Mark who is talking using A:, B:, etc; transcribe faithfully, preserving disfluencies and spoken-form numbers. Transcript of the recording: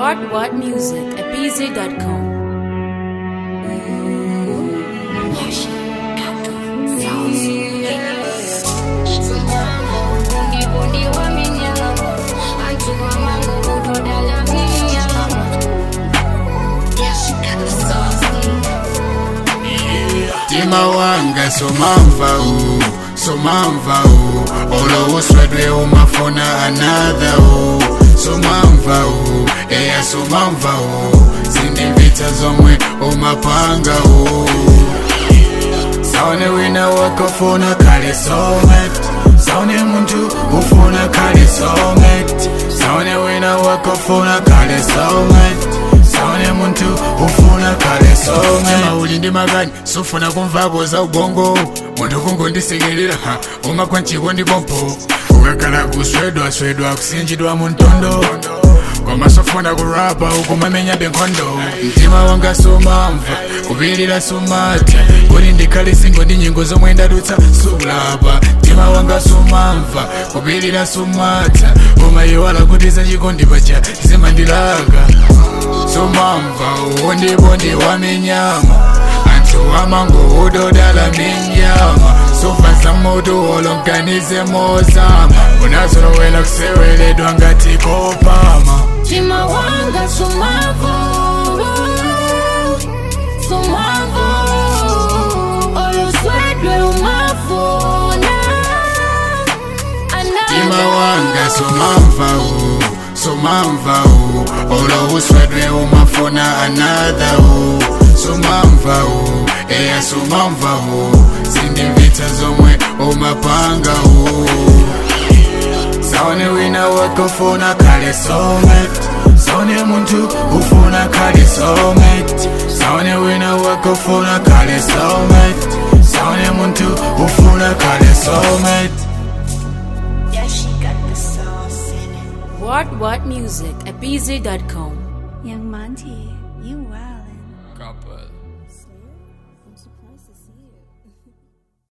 A: What What Music at b z dot com.
B: Tima wanga somamva u, somamva u, olo uswedwe umafona another u, somamva u, eya somamva u, zindivita zomwe umapanga u. Saone wina wakofuna kale somet, saone muntu ufuna kale somet, saone wina wakofuna kale somet, saone muntu ufuna kale somet. Maulindi magani sufuna kumvako za ubongo, muntu kungondisegelera uma kwanchiko ndi bompo, ukakala kuswedwa swedwa kusinjidwa muntondo, koma sofuna kurapa ukumamenya benkondo. Mtima wanga somamva kubilira somata, kuli ndikale singo ndi nyingo zomwe ndatutsa sulapa. Mtima wanga somamva kubilira somata, umayiwala kuti zachikondi pacha zimandilaga. Somamva uwondipo ndi wamenyama, anthu amango udodala minyama, sofa za moto olonganize mozama, unazolowela kuseweledwa ngati kopama.
A: Mtima wanga somamva, somamva, oluswedwe umafuna another.
B: Mtima wanga somamva u, somamva u, olo uswedwe umafuna another u, somamva u, eya somamva u, zindivita zomwe umapanga u. Saone wina wakofuna kale somet, saone muntu ufuna kale somet, saone wina wakofuna kale somet, saone muntu ufuna kale somet.
C: Yeah, she got the sauce in it.
A: What What Music at b z dot com.
C: Young Monty, you wildin'.
B: Couple.